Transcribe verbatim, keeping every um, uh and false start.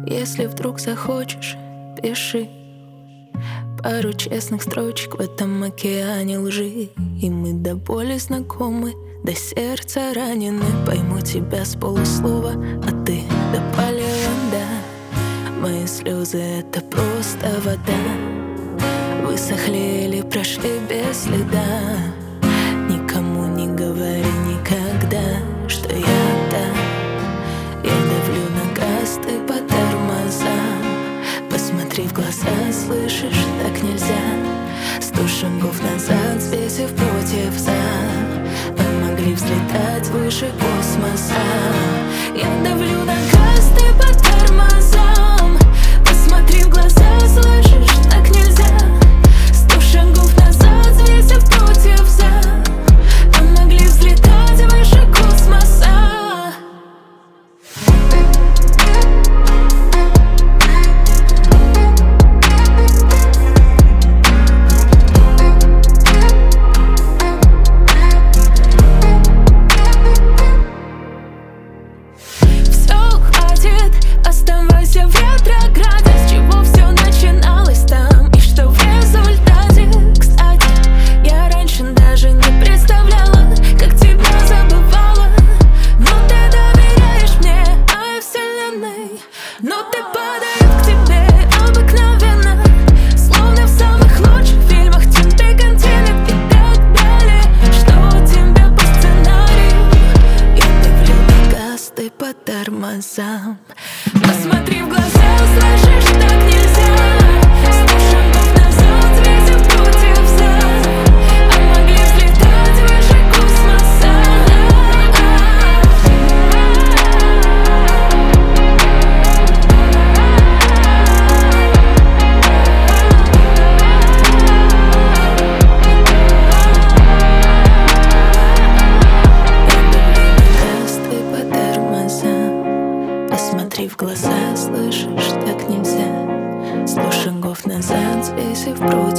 Если вдруг захочешь, пиши пару честных строчек в этом океане лжи. И мы до боли знакомы, до сердца ранены. Пойму тебя с полуслова, а ты до полива, да. Мои слезы — это просто вода. Высохли или прошли без следа. Никому не говори никогда, что я так. Я давлю на газ, ты по тормозам. Посмотри в глаза, слышишь, так нельзя. Сто шагов назад, взвесив против за. Мы могли взлетать выше космоса. Я давлю на газ, ты по тормозам. Посмотри в глаза, слышишь, так нельзя. Сто шагов назад, взвесив против за. Мы могли взлетать выше космоса. Оставайся в ретрограде, с чего все начиналось там, и что в результате. Кстати, я раньше даже не представляла, как тебя забывала. Но ты доверяешь мне, а я вселенной. Но ты падаешь к тебе обыкновенно, словно в самых лучших фильмах, тебе континент и так далее. Что у тебя по сценарию? Я давлю на газ, ты по тормозам. Посмотри в глаза, слышишь, так нельзя. Сто шагов назад, взвесив против за. А могли взлетать выше космоса. Газ, ты по тормозам. Посмотри в глаза, слышишь, так нельзя. Сто шагов назад, взвесив против.